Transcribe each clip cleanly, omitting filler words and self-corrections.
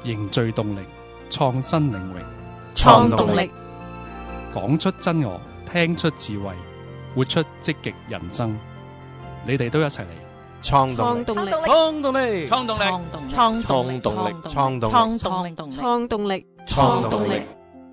凝聚動力，創新領域， 創動力， 講出真我，聽出智慧，活出積極人生。你哋都一齊嚟創動力， 創動力， 創動力， 創動力， 創動力，創動力， 創動力，創動力， 創動力。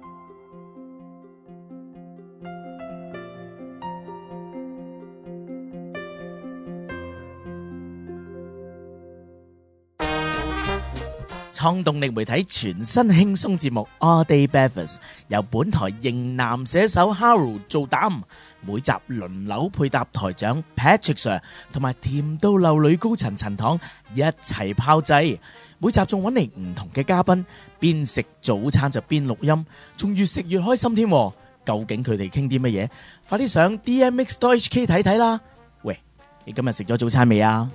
創動力媒體全新輕鬆節目 All Day Breakfast 由本台型男寫手 Harold 做膽，每集輪流配搭台長 Patrick Sir 同埋甜到流女高層陳糖一齊炮製，每集仲揾嚟唔同嘅嘉賓，邊食早餐就邊錄音，仲越食越開心添。究竟佢哋傾啲乜嘢？快啲上 DMX.HK 睇睇啦！喂，你今日食咗早餐未啊？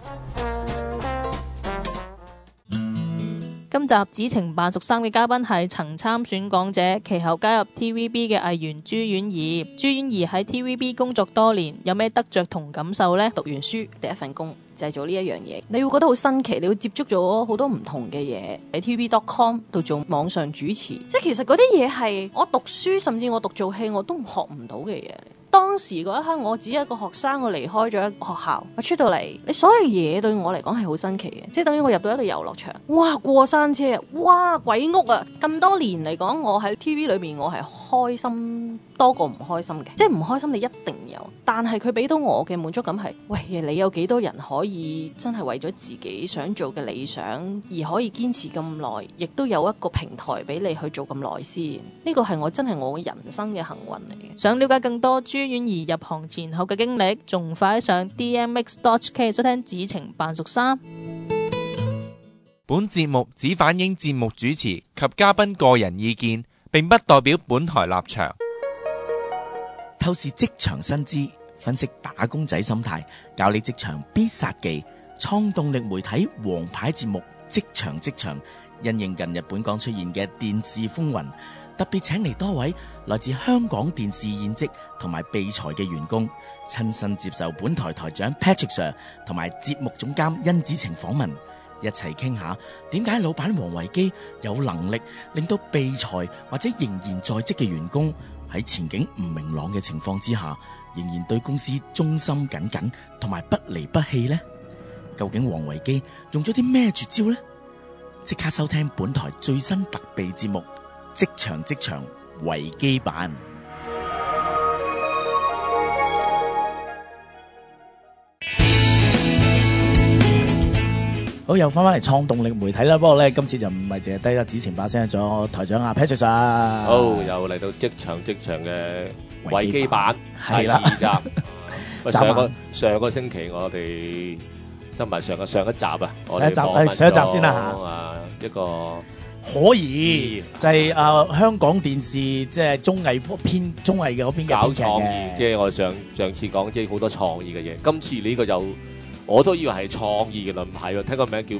今集子情扮熟3嘅嘉賓係曾參選港姐，其後加入 TVB 嘅藝員朱婉儀。朱婉儀喺 TVB 工作多年，有咩得着同感受呢？ 讀完書第一份工就係做呢一樣嘢，你會覺得好新奇，你會接觸咗好多唔同嘅嘢。喺 TVB.com 度做網上主持，即係其實嗰啲嘢係我讀書甚至我讀做戲我都學唔到嘅嘢。當時嗰一刻，我只係一個學生，我離開咗學校，我出到嚟，你所有嘢對我嚟講係好新奇嘅，即係等於我入到一個遊樂場，哇，過山車啊，哇，鬼屋啊！咁多年嚟講，我喺 TV 裏面我係開心多過唔開心嘅，即係唔開心你一定有，但係佢俾到我嘅滿足感係，喂，你有幾多人可以真係為咗自己想做嘅理想而可以堅持咁耐，亦都有一個平台俾你去做咁耐先？呢個係我真係我人生嘅幸運嚟嘅。 想了解更多朱婉儀入行前後嘅經歷，仲快上 DMX.HK 收聽子情扮熟3。 本節目只反映節目主持及嘉賓個人意見，並不代表本台立場。 透視職場薪資，分析打工仔心態，教你職場必殺技。創動力媒體王牌節目職場，因應近日本港出現嘅電視風雲，特別請嚟多位來自香港電視現職同埋被裁嘅員工，親身接受本台台長 Patrick Sir 同埋節目總監甄子晴訪問，一齊傾下點解老闆王維基有能力令到被裁或者仍然在職嘅員工喺前景唔明朗嘅情況之下，仍然對公司忠心耿耿同埋不離不棄呢？究竟王維基用咗啲咩絕招呢？即刻收聽本台最新特備節目職場維基版。好，又翻嚟創動力媒體啦。不過咧，今次就唔係淨係低得子情把聲，仲有台長啊 Patrick 啊。 好，又嚟到職場嘅維基版係啦第2集。喂，上個星期我哋唔係上一集啊，我哋上一集先啦嚇。一個可以就係香港電視即係綜藝嘅嗰邊嘅搞創意，即係我上次講即係好多創意嘅嘢。今次呢個又我都以為係創意嘅，唔係喎。聽個名叫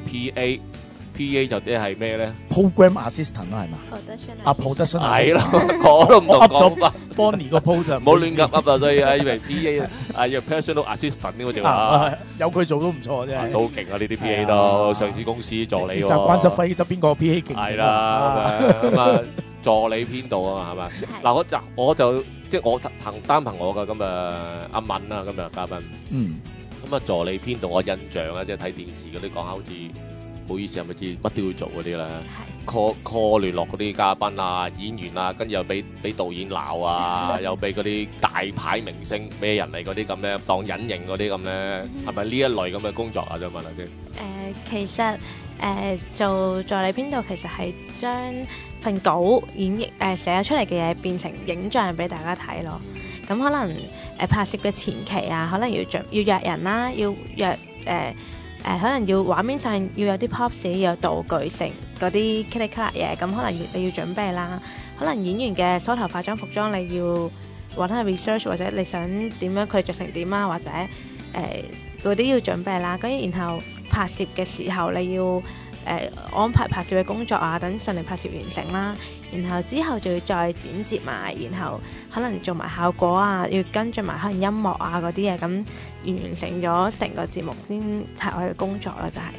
PA 就即係咩咧 ？Program Assistant 咯，係嘛？Production 係咯，我都唔同講法。 Bonnie 個 post 唔好亂噏啊！所以以為 PA 要 personal assistant 呢個就話有佢做都唔錯啫， 都勁啊！呢啲 PA 都上市公司助理喎。 關室輝側邊個 PA 勁係啦，咁啊助理編導啊嘛，係咪？嗱我就即係我單憑我噶，咁阿敏啊，今日嘉賓。咁啊助理編導我印象啊，即係睇電視嗰啲講好似唔好意思，係咪知乜都要做嗰啲啦 call 聯絡嗰啲嘉賓啊、演員啊，跟住又俾導演鬧啊，又俾嗰啲大牌明星咩人嚟嗰啲咁咧，當隱形嗰啲咁咧，係咪呢一類咁嘅工作啊？想問下先。 其實做助理編導其實係將份稿寫咗出嚟嘅嘢變成影像俾大家睇咯。咁可能拍攝嘅前期啊，可能要約人啦，要約可能要畫面上要有啲 props， 要有道具性嗰啲 kitty cat 嘢，咁可能你要準備啦。可能演員嘅梳頭化妝服裝你要揾下 research， 或者你想點樣佢哋着成點啊，或者嗰啲要準備啦。跟住然後拍攝嘅時候你要安排拍攝嘅工作啊，等順利拍攝完成啦。然後之後就要再剪接埋，然後可能做埋效果啊，要跟進埋可能音樂啊嗰啲嘢，咁完成咗成個節目先係我嘅工作啦，就係。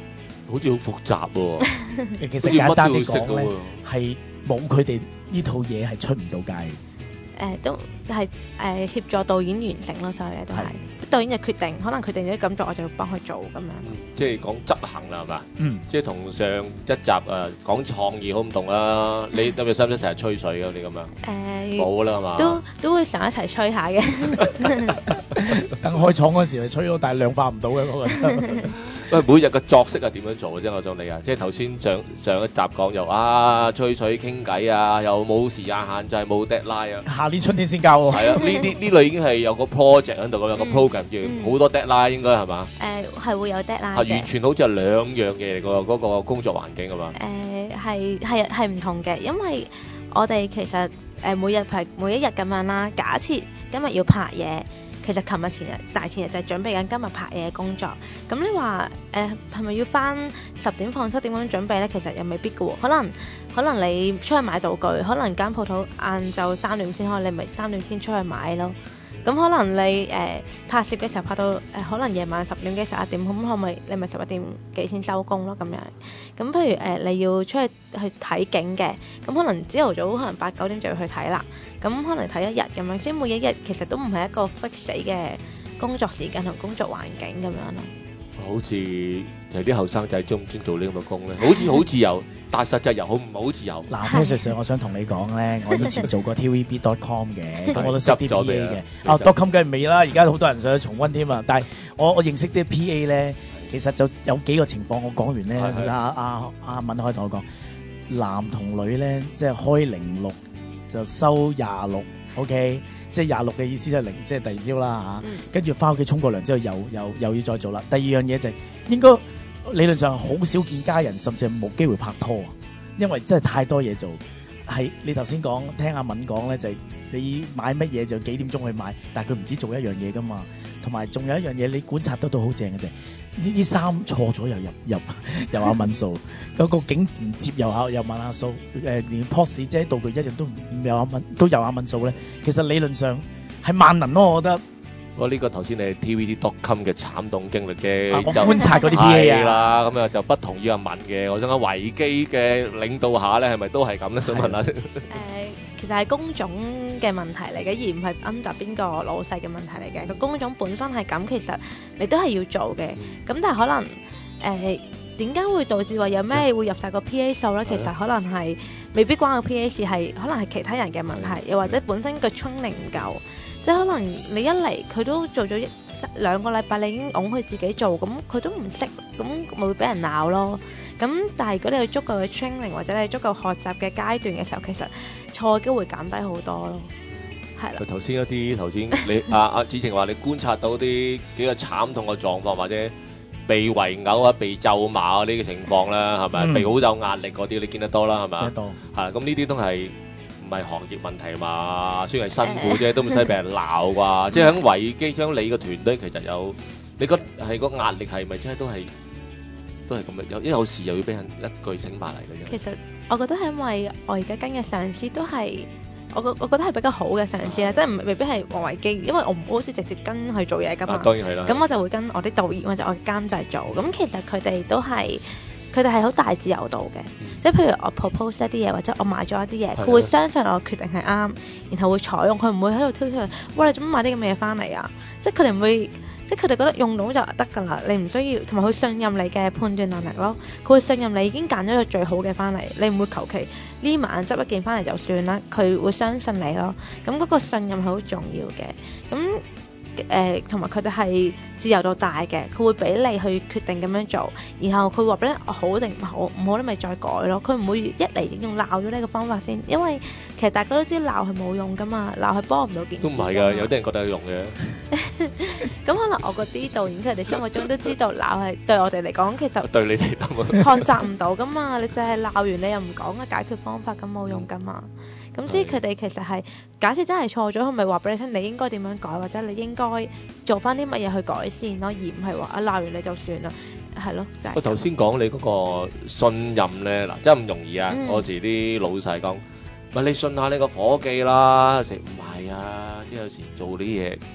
好似好複雜喎。 其實簡單啲講咧，係冇佢哋呢套嘢係出唔到街嘅。 都係協助導演完成咯，所有嘢都係，即係導演就決定，可能決定咗咁做，我就要幫佢做咁樣。 即係講執行啦，係嘛？即係同上一集講創意好唔同啦。你今日使唔使成日吹水㗎？你咁樣冇啦係嘛？ 都會想一齊吹下嘅。 等開廠嗰陣時，咪吹咯，但係量化唔到嘅嗰個。 喂，每日嘅作息係點樣做嘅啫？我想你啊，即係頭先上一集講又吹水傾偈啊，又冇時間限制，冇 deadline 啊。 下年春天先交喎。 係啊，呢類已經係有個 project 喺度咁，有個 program 叫好多 deadline 應該係嘛？ 係會有 deadline 嘅。 完全好似係兩樣嘢嚟㗎嗰個工作環境係嘛？ 係唔同嘅，因為我哋其實每一日咁樣啦。假設今日要拍嘢。其實大前日就係準備緊今日拍嘢嘅工作。咁你話係咪要返10點放7點咁樣準備呢？其實又未必嘅喎。可能你出去買道具，可能間鋪頭晏晝3點先開，你咪3點先出去買咯。咁可能你拍攝嘅時候拍到可能夜晚10點幾11點，咁你咪11點幾先收工咯咁樣。咁譬如你要出去睇景嘅，咁可能朝頭早可能8、9點就要去睇啦。咁可能睇一日咁樣，所以每一日其實都唔係一個 fix 死嘅工作時間同工作環境咁樣咯。 好似有啲後生仔中唔中意做呢咁嘅工咧？好似好自由，但實際又唔係好自由。 嗱，Sir，我想同你講咧，我以前做過 TVB.com 嘅，咁我都識啲 PA 嘅。.com 梗係未啦，而家好多人想重溫添啊！但係我認識啲 PA 咧，其實就有幾個情況。我講完咧，阿敏可以同我講，男同女咧，即係開06就收26 ，OK。即係26嘅意思就係0，即係第二朝啦嚇。跟住翻屋企沖個涼之後，又要再做啦。第二樣嘢就係應該理論上好少見家人，甚至係冇機會拍拖，因為真係太多嘢做。係你頭先講聽阿敏講咧，就係你買乜嘢就幾點鐘去買，但係佢唔止做一樣嘢噶嘛。同埋仲有一樣嘢，你觀察得到好正嘅啫。呢衫錯咗又阿敏數，嗰個景唔接又問阿數，連 pose 即係道具一樣都有阿敏數咧。其實理論上係萬能咯，我覺得。 我呢個頭先你 TVB.com 嘅慘動經歷嘅， 我觀察嗰啲 PA 啦，咁啊就不同意阿敏嘅。我想講維基嘅領導下咧，係咪都係咁咧？想問下先。 其實係工種嘅問題嚟嘅，而唔係 under 邊個老細嘅問題嚟嘅。個工種本身係咁，其實你都係要做嘅。咁但係可能點解會導致話有咩會入晒個 PA 數咧？其實可能係未必關個 PA 事，係可能係其他人嘅問題，又或者本身個 training 唔夠。即係可能你一嚟佢都做咗2個禮拜，你已經擁佢自己做，咁佢都唔識，咁咪會俾人鬧咯。咁但係如果你有足夠嘅 training 或者你足夠學習嘅階段嘅時候，其實錯嘅機會減低好多咯。係啦。頭先你阿子晴話你觀察到啲幾個慘痛嘅狀況，或者被圍毆啊、被咒罵啊呢啲情況啦，係咪？被好有壓力嗰啲，你見得多啦，係咪？見得多。係咁呢啲都係。唔係行業問題嘛，雖然係辛苦啫，都唔使俾人鬧啩。即係喺維基將你個團隊其實有，你覺得係個壓力係咪真係都係咁樣？有時又要俾人一句醒埋嚟嘅啫。其實我覺得係因為我而家跟嘅上司都係我覺得係比較好嘅上司啦，即係未必係王維基，因為我唔好似直接跟佢做嘢㗎嘛。當然係啦。咁我就會跟我啲導演或者我嘅監製做。咁其實佢哋都係。佢哋係好大自由度嘅，即係譬如我 propose 一啲嘢，或者我買咗一啲嘢，佢會相信我決定係啱，然後會採用，佢唔會喺度挑出嚟，哇！你做乜買啲咁嘅嘢翻嚟啊？即係佢哋唔會，即係佢哋覺得用到就得㗎啦，你唔需要，同埋佢信任你嘅判斷能力咯。佢會信任你已經揀咗個最好嘅翻嚟，你唔會求其呢晚執一件翻嚟就算啦。佢會相信你咯。咁嗰個信任係好重要嘅。咁同埋佢哋係自由度大嘅，佢會俾你去決定咁樣做，然後佢話俾你好定唔好，唔好你咪再改咯。佢唔會一嚟已經鬧咗呢個方法先，因為其實大家都知鬧係冇用噶嘛，鬧係幫唔到件事。都唔係噶，有啲人覺得有用嘅。咁可能我嗰啲導演佢哋心目中都知道鬧係對我哋嚟講，其實對你哋學習唔到噶嘛，你就係鬧完你又唔講個解決方法，咁冇用噶嘛。咁所以佢哋其實係假設真係錯咗，佢咪話俾你聽，你應該點樣改，或者你應該做翻啲乜嘢去改善咯，而唔係話鬧完你就算啦，係咯。就係。我頭先講你嗰個信任咧，嗱真係唔容易啊！我時啲老細講，喂，你信下你個夥計啦，食唔係啊？即係有時做啲嘢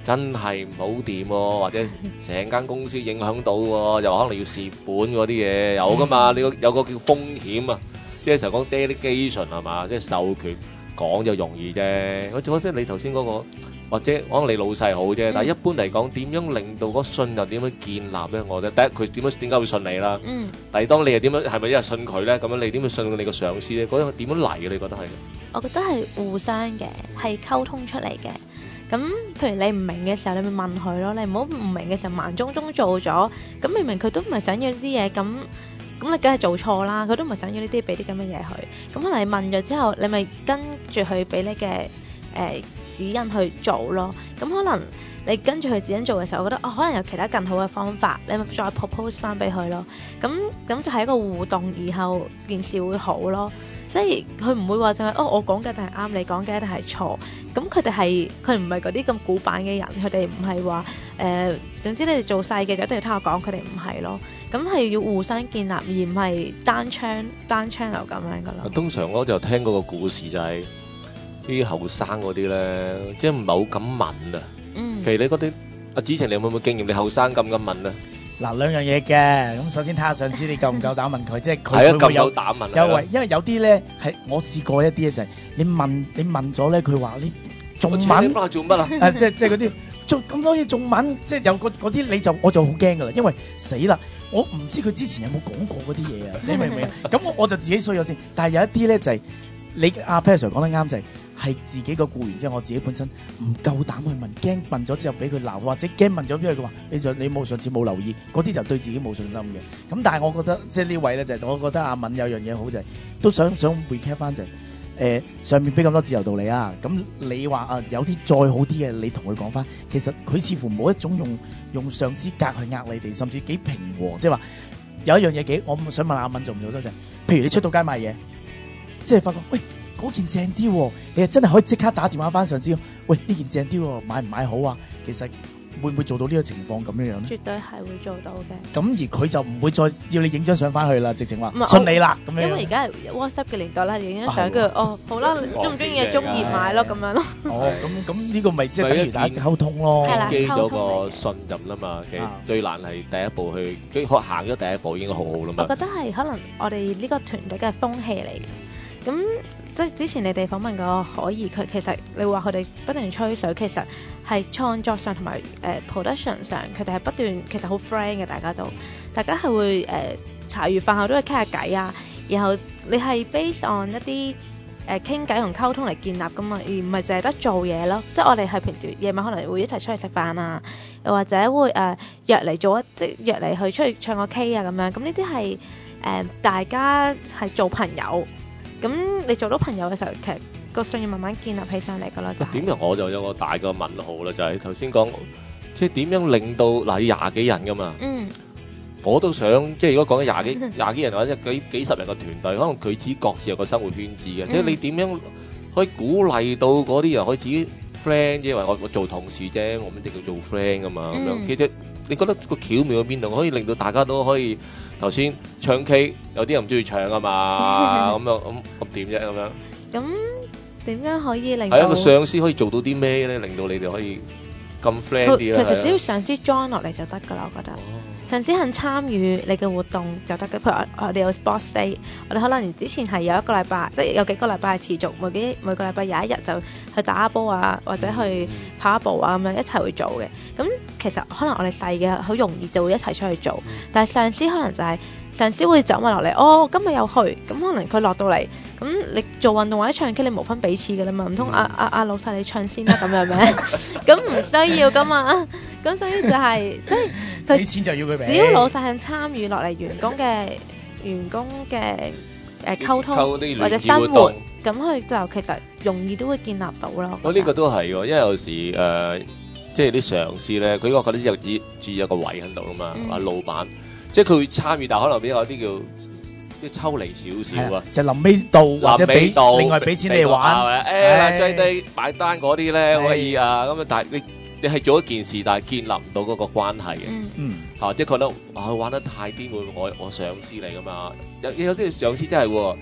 真係唔好掂喎，或者成間公司影響到喎，又可能要蝕本嗰啲嘢有噶嘛？你有個叫風險啊，即係成日講 delegation 係嘛，即係授權講就容易啫。我即係你頭先嗰個，或者可能你老細好啫，但係一般嚟講，點樣令到嗰信任點樣建立咧？我覺得第一佢點解會信你啦？第二當你又點樣係咪因為信佢咧？咁樣你點樣信你個上司咧？嗰樣點樣嚟嘅？你覺得係？ 我覺得係互相嘅，係溝通出嚟嘅。咁譬如你唔明嘅時候，你咪問佢咯。你唔好唔明嘅時候盲中中做咗，咁明明佢都唔係想要呢啲嘢，咁你梗係做錯啦。佢都唔係想要呢啲，俾啲咁嘅嘢佢。咁可能你問咗之後，你咪跟住佢俾你嘅指引去做咯。咁可能你跟住佢指引做嘅時候，我覺得可能有其他更好嘅方法，你咪再 propose 翻俾佢咯。咁就係一個互動，以後件事會好咯。即係佢唔會話就係我講嘅一定係啱，你講嘅一定係錯。咁佢唔係嗰啲咁古板嘅人，佢哋唔係話總之你哋做細嘅就一定要聽我講，佢哋唔係咯。咁係要互相建立，而唔係單槍流咁樣噶咯。 通常我就聽過個故事就係啲後生嗰啲咧，即係唔係好敢問啊。譬如你嗰啲阿子晴，你有冇經驗？你後生敢唔敢問啊？ 嗱，兩樣嘢嘅，咁首先睇下上司你夠唔夠膽問佢，即係佢會有膽問優惠，因為有啲咧係我試過一啲咧就係你問咗咧，佢話你仲問做乜啊？ 即係嗰啲做咁多嘢仲問，即係有嗰啲我就好驚噶啦，因為死啦，我唔知佢之前有冇講過嗰啲嘢啊，你明唔明啊？咁我就自己衰咗先，但係有一啲咧就係你阿 Pat Sir 講得啱就係自己個僱員，即係我自己本身唔夠膽去問，驚問咗之後俾佢鬧，或者驚問咗之後佢話你冇上次冇留意，嗰啲就對自己冇信心嘅。咁但係我覺得即係呢位咧就係我覺得阿敏有樣嘢好就係都想 recap 翻就係上面俾咁多自由道理啊，咁你話啊有啲再好啲嘅，你同佢講翻，其實佢似乎冇一種用上司格去呃你哋，甚至幾平和，即係話有一樣嘢我想問阿敏做唔做得就係，譬如你出到街買嘢，即係發覺喂。嗰件正啲喎，你係真係可以即刻打電話翻上司，喂呢件正啲喎，買唔買好啊？其實會唔會做到呢個情況咁樣樣咧？ 絕對係會做到嘅。 咁而佢就唔會再要你影張相翻去啦，直情話信你啦咁樣。 因為而家係 WhatsApp 嘅年代啦，影張相跟住好啦，中唔中意嘅中意買咯咁樣咯。 咁呢個咪即係等於大家溝通咯， 建基咗個信任啦嘛。其實最難係第一步去，行咗第一步已經好好啦嘛。 我覺得係可能我哋呢個團隊嘅風氣嚟嘅。咁即係之前你哋訪問過可怡，佢其實你話佢哋不斷吹水，其實係創作上同埋production 上，佢哋係不斷其實好 friend 嘅，大家係會茶餘飯後都會傾下偈啊。然後你係 based on 一啲傾偈同溝通嚟建立噶嘛，而唔係淨係得做嘢咯。即係我哋係平時夜晚可能會一齊出去食飯啊，又或者會約嚟約嚟去出去唱個 K 啊咁樣。咁呢啲係大家係做朋友。咁你做到朋友嘅時候，其實個信任慢慢建立起上嚟噶啦。 點解我就有個大個問號啦？就係頭先講，即係點樣令到廿幾人噶嘛？我都想即係如果講緊廿幾人或者幾十人嘅團隊，可能佢自己各自有個生活圈子嘅。即係你點樣可以鼓勵到嗰啲人可以自己 friend 啫？因為我做同事啫，我唔一定要做 friend 噶嘛。咁樣其實你覺得個巧妙喺邊度？可以令到大家都可以。頭先唱 K 有啲人唔中意唱啊嘛，咁點啫咁樣？ 咁點樣可以令到？ 係一個上司可以做到啲咩咧？令到你哋可以咁 friend 啲咧？ 其實只要上司 join 落嚟就得噶啦，我覺得。上司肯參與你嘅活動就得嘅。譬如我哋有 sports day， 我哋可能之前係有一個禮拜，即係有幾個禮拜係持續每個禮拜有一日就去打下波啊，或者去跑下步啊咁樣一齊去做嘅。咁其實可能我哋細嘅好容易就會一齊出去做，但係上司可能就係上司會走埋落嚟，今日又去，咁可能佢落到嚟，咁你做運動或者唱 K 你無分彼此嘅啦嘛，唔通阿老細你唱先啦咁樣咩？咁唔需要噶嘛，咁所以就係即係佢俾錢就要佢俾， 只要老細肯參與落嚟員工嘅溝通或者生活，咁佢就其實容易都會建立到咯。 呢個都係喎，因為有時即係啲上司咧，佢覺得有注有個位喺度啊嘛，話老闆。即係佢會參與，但可能比較啲叫即係抽離少少啊， 就臨尾到或者俾另外俾錢你玩， 最低買單嗰啲咧可以啊，咁啊，但係你係做一件事，但係建立唔到嗰個關係嘅，即係覺得玩得太癲，我上司嚟噶嘛，有啲上司真係喎，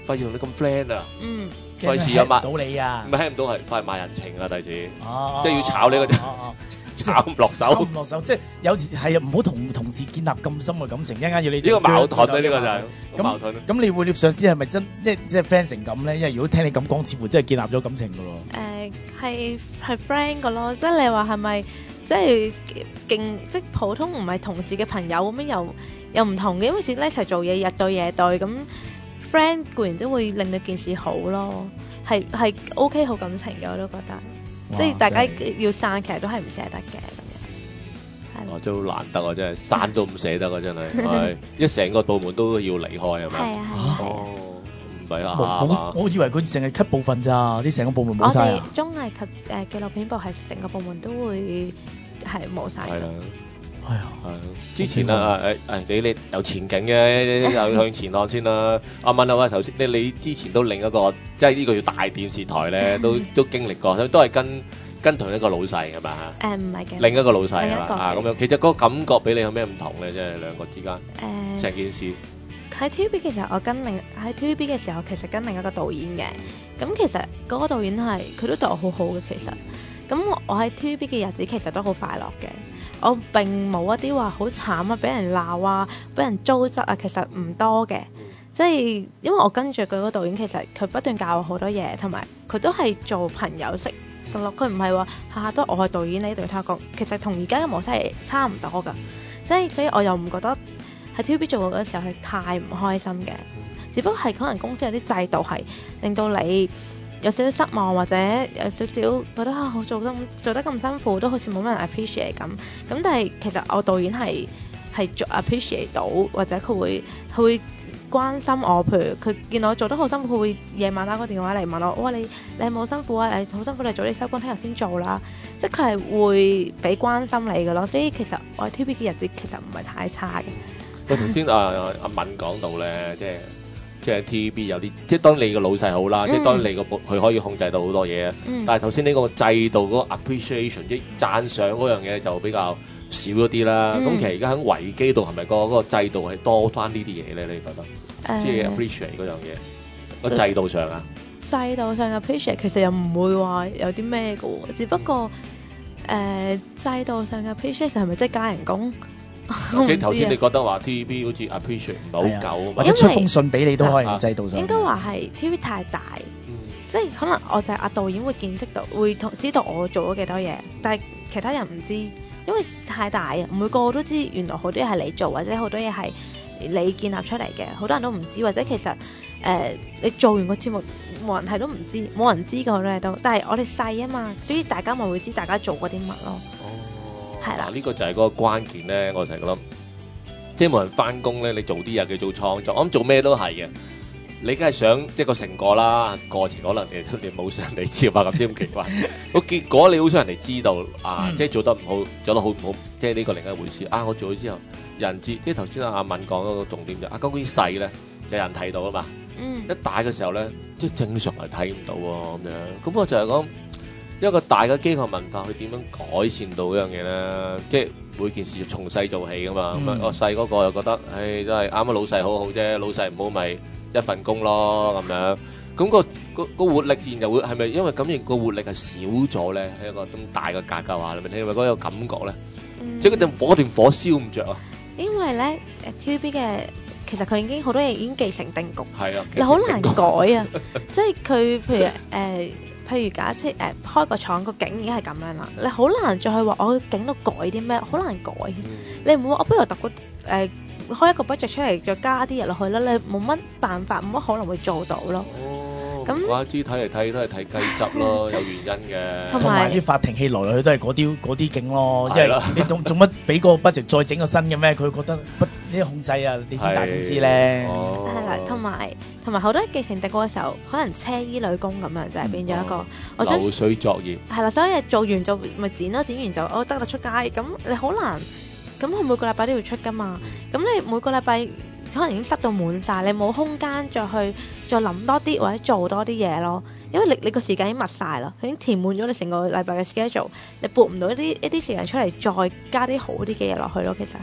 費事同你咁 friend 啊， 嗯， 費事有到你啊， 唔係聽唔到係快賣人情啊，第時哦， 即係要炒你嗰陣，炒唔落炒手， 唔落手，即係有時係啊，唔好同同事建立咁深嘅感情，一陣間要你呢個矛盾啊，呢個就係咁矛盾。 咁你會獵上司係咪真即係 friend 成咁咧？因為如果聽你咁講，似乎真係建立咗感情噶喎。 係 friend 噶咯，即係你話係咪即係勁即係普通唔係同事嘅朋友咁樣又唔同嘅，因為始終一齊做嘢日對夜對咁 friend 固然之會令到件事好咯，係 OK 好感情嘅我都覺得，即係大家要散其實都係唔捨得嘅咁樣，係咯。 真係好難得啊！真係散都唔捨得啊！真係，係一成個部門都要離開係咪？ 係啊。 哦，唔係啊， 我以為佢淨係 cut 部分咋，啲成個部門我冇晒啊。 哋綜藝及紀錄片部係成個部門都會係冇晒嘅。 係啦。 係啊， 之前啊，你有前景嘅，又向前看先啦。阿敏啊，頭先你之前都另一個，即係呢個要大電視台咧，都經歷過，都係跟同一個老細係嘛？ 唔係嘅， 另一個老細係嘛？ 另一個啊咁樣，其實嗰個感覺俾你有咩唔同咧？即係兩個之間，成件事。 喺 TVB 嘅時候，喺 TVB 嘅時候，其實跟另一個導演嘅。咁其實嗰個導演佢都對我好好嘅。其實，咁我喺 TVB 嘅日子其實都好快樂嘅。我並冇一啲話好慘啊，俾人鬧啊，俾人糟質啊，其實唔多嘅。即係因為我跟住佢嗰個導演，其實佢不斷教我好多嘢，同埋佢都係做朋友式嘅咯。佢唔係話下下都我係導演，你一定要聽我講。其實同而家嘅模式係差唔多噶。即係所以我又唔覺得喺 TVB 做嗰時候係太唔開心嘅。只不過係可能公司有啲制度係令到你有少少失望，或者有少少覺得我做得咁辛苦，都好似冇乜人 appreciate 咁。咁但係其實我導演係做 appreciate 到，或者佢會關心我。譬如佢見我做得好辛苦，佢會夜晚打個電話嚟問我：哇，你係冇辛苦啊？你好辛苦，你早啲收工，聽日先做啦。即係佢係會俾關心你嘅咯。所以其實我喺 TVB 嘅日子其實唔係太差嘅。 喂，頭先阿敏講到咧，即係 TVB 有啲，即係當你個老細好啦，即係當你佢可以控制到好多嘢啊。但係頭先呢個制度嗰個 appreciation 即係讚賞嗰樣嘢就比較少咗啲啦。咁其實而家喺維基度係咪嗰個制度係多翻呢啲嘢咧？你覺得？即係 appreciate 嗰樣嘢個制度上啊？ 制度上 appreciate 其實又唔會話有啲咩嘅喎，只不過制度上嘅 appreciate 係咪即係加人工？ 即係頭先你覺得話 TVB 好似 appreciate 唔係好夠， 或者出封信俾你都可以制度上。 應該話係 TV 太大，即係可能我就係阿導演會見識到，會知道我做咗幾多嘢，但係其他人唔知，因為太大啊，唔會個個都知原來好多嘢係你做，或者好多嘢係你建立出嚟嘅，好多人都唔知，或者其實你做完個節目冇人睇都唔知，冇人知嘅好多嘢都，但係我哋細啊嘛，所以大家咪會知大家做過啲乜咯。係啦， 呢個就係嗰個關鍵咧。我成日覺得，即係冇人翻工咧，你做啲嘢叫做創作。我諗做咩都係嘅，你梗係想一個成果啦，過程可能你冇想人哋知啊，咁先咁奇怪。個結果你好想人哋知道啊，即係做得唔好，做得好唔好，即係呢個另一回事啊。我做咗之後，人知，即係頭先阿敏講嗰個重點就啊，嗰啲細咧就有人睇到啊嘛。一大嘅時候咧，即係正常係睇唔到喎咁樣。咁我就係講。一個大嘅機構文化，佢點樣改善到嗰樣嘢咧？即係每件事從細做起噶嘛。咁我細嗰個又覺得，唉，真係啱啱老細好好啫，老細唔好咪一份工咯咁樣。咁個活力自然就會係咪因為咁樣個活力係少咗咧？喺一個咁大嘅架構下，你係咪嗰個感覺咧？即係嗰段火燒唔着啊！ 因為咧TVB 嘅其實佢已經好多嘢已經既成定局， 係啊， 你好難改啊！即係佢譬如假設開個廠個景已經係咁樣啦，你好難再去話我景度改啲咩，好難改。你唔會話我不如揼個開一個 budget 出嚟，再加啲嘢落去啦，你冇乜辦法，冇乜可能會做到咯。咁我知睇嚟睇都係睇雞汁咯，有原因嘅。 同埋啲法庭戲來來去都係嗰啲景咯，因為你做乜俾個 budget 再整個新嘅咩？佢覺得呢個控制啊，你知大公司咧。 係啦，同埋好多既成定局嘅時候，可能車衣女工咁樣就係變咗一個流水作業。 係啦，所有嘢做完就咪剪咯，剪完就得啦出街。咁你好難，咁佢每個禮拜都要出噶嘛。咁你每個禮拜可能已經塞到滿晒，你冇空間再諗多啲或者做多啲嘢咯。因為你個時間已經密晒啦，已經填滿咗你成個禮拜嘅 schedule，你撥唔到一啲時間出嚟再加啲好啲嘅嘢落去咯。其實係。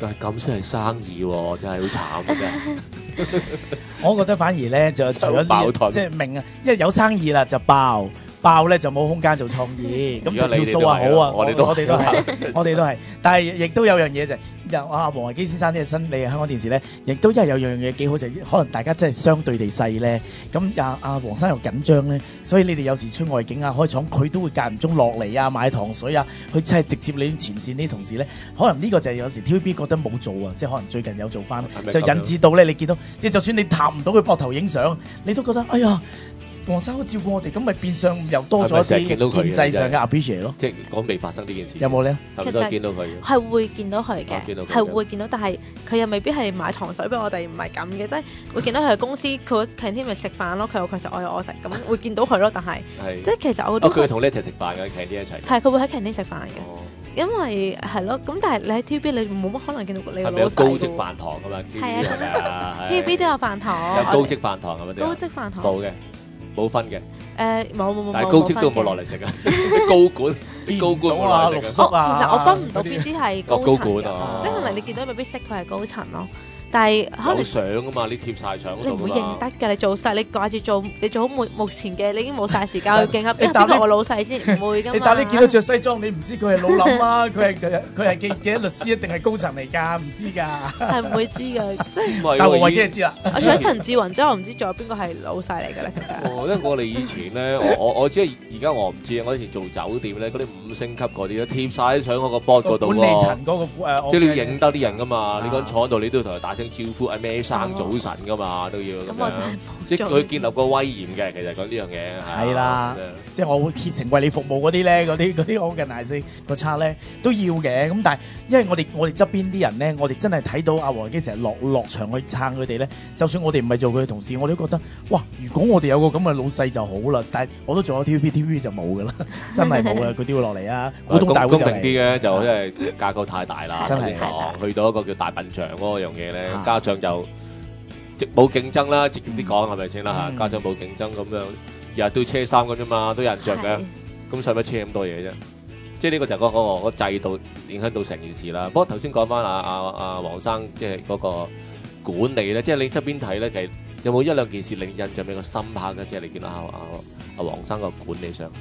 但係咁先係生意喎，真係好慘嘅。 我覺得反而咧就除咗爆盾即係明啊，因為有生意啦就爆咧就冇空間做創意，咁條數啊好啊，我哋都係，但係亦都有樣嘢就係黃維基先生呢個新嚟香港電視咧，亦都因為有樣嘢幾好就係可能大家真係相對地細咧，咁阿黃生又緊張咧，所以你哋有時出外景啊開廠，佢都會間唔中落嚟啊買糖水啊，佢真係直接你前線啲同事咧，可能呢個就係有時 TVB 覺得冇做啊，即係可能最近有做翻，就引致到咧你見到，即係就算你探唔到佢膊頭影相，你都覺得哎呀。黃生好照顧我哋，咁咪變相又多咗啲建制上嘅 appreciate 咯。 即係講未發生呢件事， 有冇咧？ 其實都係見到佢， 係會見到佢嘅，係會見到，但係佢又未必係買糖水俾我哋，唔係咁嘅，即係會見到佢喺公司，佢會 canteen 咪食飯咯，佢有佢食，我有我食，咁會見到佢咯。但係即係其實我都佢同你一齊食飯嘅 canteen 一齊， 係佢會喺 canteen 食飯嘅，因為係咯。咁但係你喺 TVB 你冇乜可能見到你老細。係咪有高職飯堂㗎嘛？係啊，TVB 都有飯堂， 有高職飯堂係咪？ 高職飯堂冇嘅，冇分嘅。 冇， 但係高職都冇落嚟食啊！高管冇落嚟食其實我分唔到邊啲係高層嘅，即係可能你見到未必識佢係高層咯。但係可能有相啊嘛，你貼晒相嗰度㗎嘛。 你唔會認得㗎，你做晒，你掛住做，你做好目前嘅，你已經冇晒時間去勁啊！邊個我老細先？唔會㗎嘛。 你但你見到着西裝，你唔知佢係老林啊，佢係記者律師，一定係高層嚟㗎？唔知㗎。係唔會知㗎， 但黃維基就知啦。 我除咗陳志雲之後，我唔知仲有邊個係老細嚟㗎咧。其實。 因為我哋以前咧，我知而家我唔知啊。我以前做酒店咧，嗰啲5星級嗰啲咧，貼晒啲相喺個 board 嗰度喎。 管理層嗰個即係你要影得啲人㗎嘛？你講坐喺度，你都要同佢打聲招呼，係咩生早晨㗎嘛？都要。咁我真係即係佢建立個威嚴嘅，其實講呢樣嘢係啦。即係我會竭誠為你服務嗰啲咧，嗰啲organize個差咧都要嘅。咁但係因為我哋側邊啲人咧，我哋真係睇到阿黃維基成日落場去撐佢哋咧。就算我哋唔係做佢嘅同事，我都覺得哇！如果我哋有個咁嘅老細就好啦。但係我都做咗 TVB 就冇㗎啦，真係冇㗎。佢都會落嚟啊！股東大會就嚟。公平啲嘅就因為架構太大啦， 真係去到一個叫大笨象嗰樣嘢咧，加上就冇競爭啦，直接啲講係咪先啦嚇？加上冇競爭咁樣，日日都車衫嘅啫嘛，都有人着嘅，咁使乜車咁多嘢啫？即係呢個就係嗰個制度影響到成件事啦。不過頭先講翻阿黃生即係嗰個管理咧，即係你側邊睇咧，其實有冇一兩件事令印象比較深刻嘅？即係你見到阿黃生個管理上，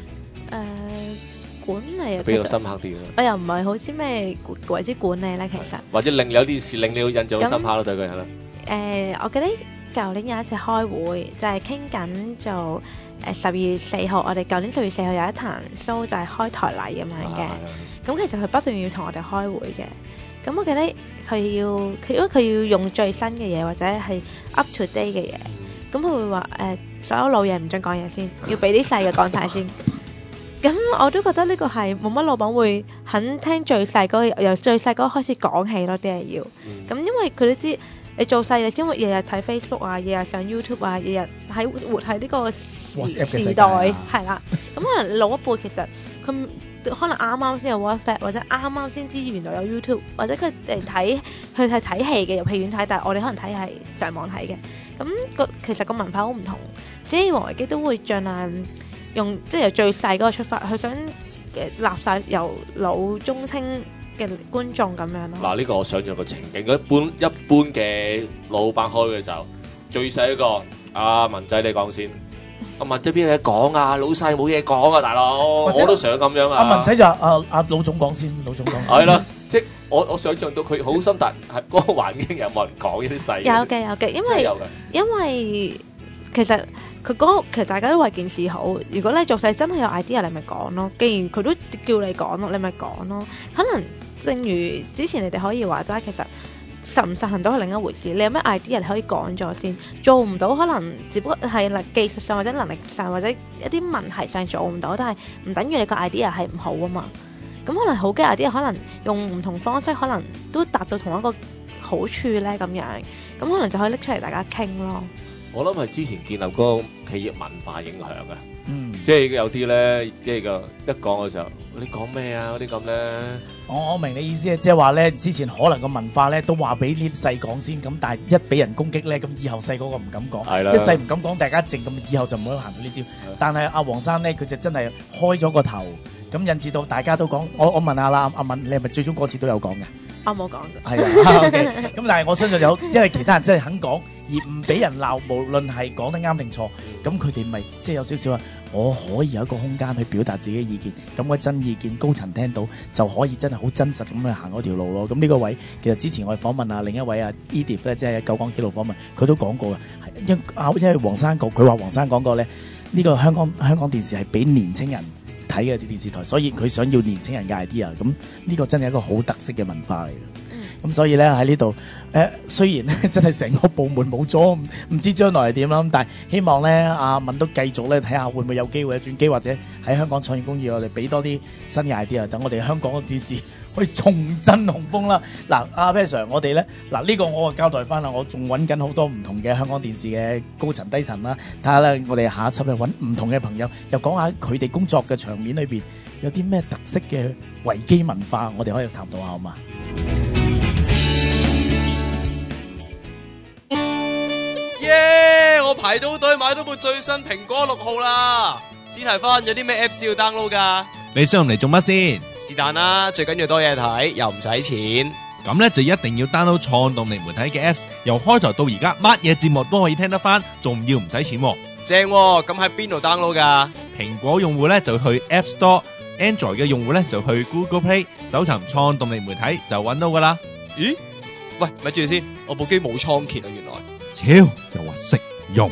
管理比較深刻啲。 我又唔係好知咩為之管理咧，其實或者令有啲事令你印象好深刻咯，對佢係啦。 我記得舊年有一次開會，就係傾緊做12月4號，我哋舊年10月4號有一壇 show 就係開台禮咁樣嘅。咁其實佢不斷要同我哋開會嘅。咁我記得因為佢要用最新嘅嘢或者係 up to date 嘅嘢。咁佢會話所有老嘢唔准講嘢先，要俾啲細嘅講晒先。咁我都覺得呢個係冇乜老闆會肯聽最細嗰個，由最細嗰個開始講起咯，啲係要。咁因為佢都知。你做細你先會日日睇 Facebook 啊，日日上 YouTube 啊，日日活喺呢個時代係啦。咁可能老一輩其實佢可能啱啱先有 WhatsApp， 或者啱啱先知原來有 YouTube， 或者佢係睇戲嘅，入戲院睇，但係我哋可能睇係上網睇嘅。咁其實個文化好唔同，所以黃維基都會盡量用即係由最細嗰個出發，佢想立晒由老中青嘅觀眾咁樣咯。嗱， 呢個我想象個情景，一般嘅老闆開嘅時候，最細一個阿文仔，你講先。阿文仔邊有嘢講啊？老細冇嘢講啊，大佬，我都想咁樣啊。 阿文仔就阿老總講先，老總講先。 係啦，即係我想象到佢好心，但係嗰個環境有冇人講呢啲細？ 有嘅，因為其實其實大家都為件事好。如果你做細真係有 idea， 你咪講咯。既然佢都叫你講咯，你咪講咯。可能正如之前你哋可以話齋，其實實唔實行到係另一回事。你有咩 idea 你可以講咗先，做唔到可能只不過係技術上或者能力上或者一啲問題上做唔到，但係唔等於你個 idea 係唔好啊嘛。咁可能好嘅 idea 可能用唔同方式可能都達到同一個好處咧，咁樣咁可能就可以拎出嚟大家傾咯。 我諗係之前建立嗰個企業文化影響嘅，即係有啲咧，即係個一講嘅時候，你講咩啊？嗰啲咁咧， 我明你意思啊，即係話咧，之前可能個文化咧都話俾啲細講先，咁但係一俾人攻擊咧，咁以後細嗰個唔敢講，一細唔敢講，大家靜咁，以後就唔可以行到呢招。但係阿黃生咧，佢就真係開咗個頭，咁引致到大家都講。我問下啦，阿敏，你係咪最終嗰次都有講嘅？ 我冇講過。 係啊，OK。咁但係我相信有，因為其他人真係肯講，而唔俾人鬧，無論係講得啱定錯，咁佢哋咪即係有少少話，我可以有一個空間去表達自己嘅意見，咁個真意見高層聽到就可以真係好真實咁去行嗰條路咯。咁呢個位其實之前我哋訪問啊另一位啊 Edith 咧，即係九廣紀錄訪問，佢都講過嘅。因為黃生講，佢話黃生講過咧，呢個香港電視係俾年青人睇嘅電視台，所以佢想要年青人嘅 idea， 咁呢個真係一個好特色嘅文化嚟嘅。咁所以咧喺呢度，雖然咧真係成個部門冇咗，唔知將來係點啦。咁但係希望咧阿敏都繼續咧睇下會唔會有機會轉機，或者喺香港創意工業我哋俾多啲新嘅 idea，等我哋香港嘅電視可以重振雄風啦。嗱，阿 Pat Sir，我哋咧呢個我交代翻啦，我仲揾緊好多唔同嘅香港電視嘅高層低層啦，睇下咧我哋下一輯咧揾唔同嘅朋友，又講下佢哋工作嘅場面裏邊有啲咩特色嘅維基文化，我哋可以談到下好嘛？ 耶！我排到隊買到部最新蘋果6號啦。史提芬，有啲咩 Apps 要 download 噶？ 你上嚟做乜先？ 是但啦，最緊要多嘢睇，又唔使錢。 咁呢就一定要 download 創動力媒體嘅 Apps， 由開台到而家，乜嘢節目都可以聽得翻，仲要唔使錢喎。 正喎，咁喺邊度 download 噶？ 蘋果用戶呢就去 App Store，Android 嘅用戶呢就去 Google Play， 搜尋創動力媒體就揾到噶啦。 咦？喂，咪住先，我部機冇倉頡啊，原來。 超又話識用。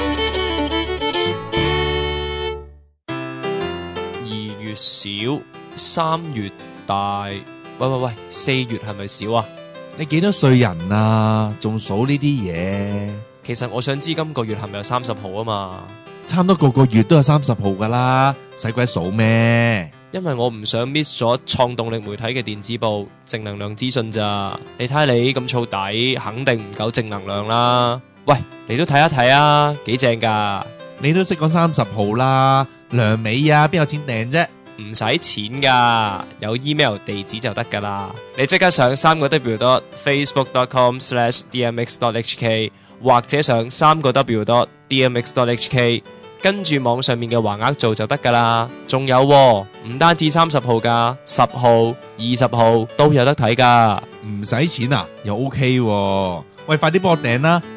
2月少，3月大。喂，4月係咪少啊？ 你幾多歲人啊？仲數呢啲嘢？ 其實我想知今個月係咪有30號啊嘛？ 差唔多個個月都有30號噶啦，使鬼數咩？ 因為我唔想 miss 咗創動力媒體嘅電子報正能量資訊咋。你睇下你咁燥底，肯定唔夠正能量啦。喂，你都睇一睇啊，幾正噶。 你都識講30號啦，梁美啊，邊有錢訂啫？ 唔使錢噶，有 email 地址就得噶啦。你即刻上3w.facebook.com/dmx.hk 或者上3w.dmx.hk， 跟住網上面嘅橫額做就得噶啦。仲有喎，唔單止30號噶，10號、20號都有得睇噶。 唔使錢啊，又 OK喎。喂，快啲幫我訂啦